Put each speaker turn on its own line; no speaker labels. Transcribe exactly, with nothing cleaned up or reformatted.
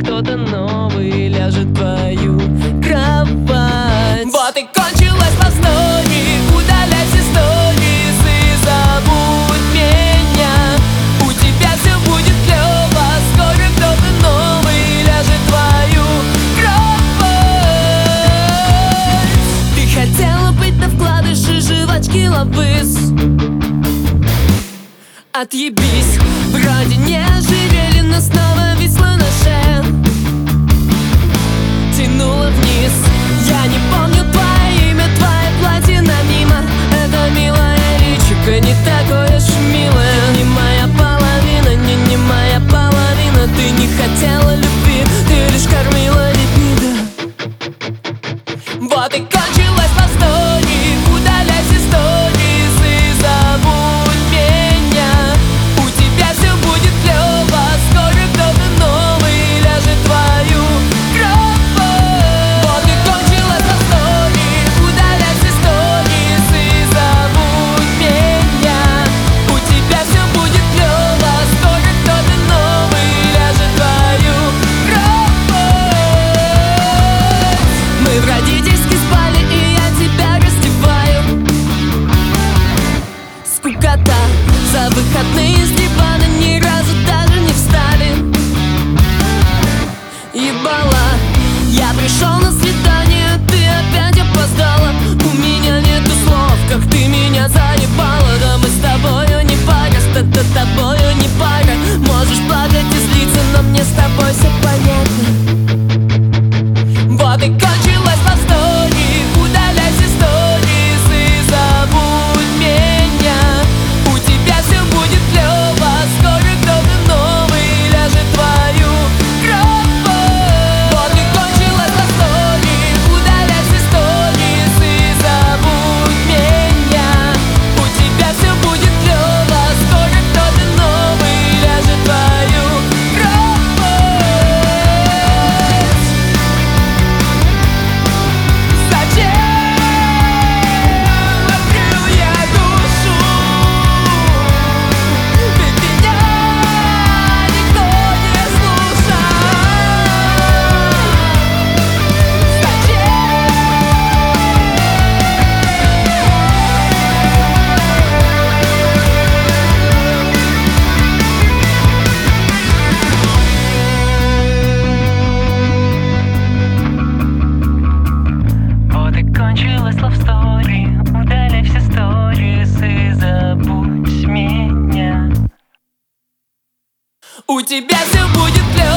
кто-то новый ляжет в твою кровать. Вот и кончилась лавстори, удаляйся сторис и забудь меня. У тебя все будет клево, скоро кто-то новый ляжет в твою кровать. Ты хотела быть на вкладыше жвачки лавыс. Отъебись, вроде не ожирели, но снова висла на шее, тянула вниз. Я не помню твое имя, твое платье на мимо. Это милая личико, не такое уж милое. Не моя половина, не, не моя половина. Ты не хотела любви, ты лишь кормила либидо. Вот и кончилась лавстори, удаляйся сторис и забудь меня. У тебя все будет клево, скоро кто-то новый ляжет в твою кровать. Вот и кончилась лавстори, удаляйся сторис и забудь меня. У тебя все будет клево, скоро кто-то новый ляжет в твою кровать. Мы в родительской спали, и я тебя раздеваю. Скукота, за выходные с дивана ни разу даже не встали. Ебала, я пришел на свидание, ты опять опоздала. У меня нету слов, как ты меня заебала. Да мы с тобою не пара, с т- тобою не пара. Можешь плакать и злиться, но мне с тобой все понятно. Вот и кончилась лавстори, удаляйся сторис и забудь меня. У тебя все будет клево, скоро кто-то новый ляжет в твою кровать. Вот и кончилась лавстори, удаляйся сторис и забудь меня. У тебя все будет клево, скоро кто-то новый ляжет в твою кровать. Зачем открыл я душу? Ведь меня никто не слушал. Вот и кончилась лавстори, удаляй все сторис и забудь меня. У тебя все будет клево.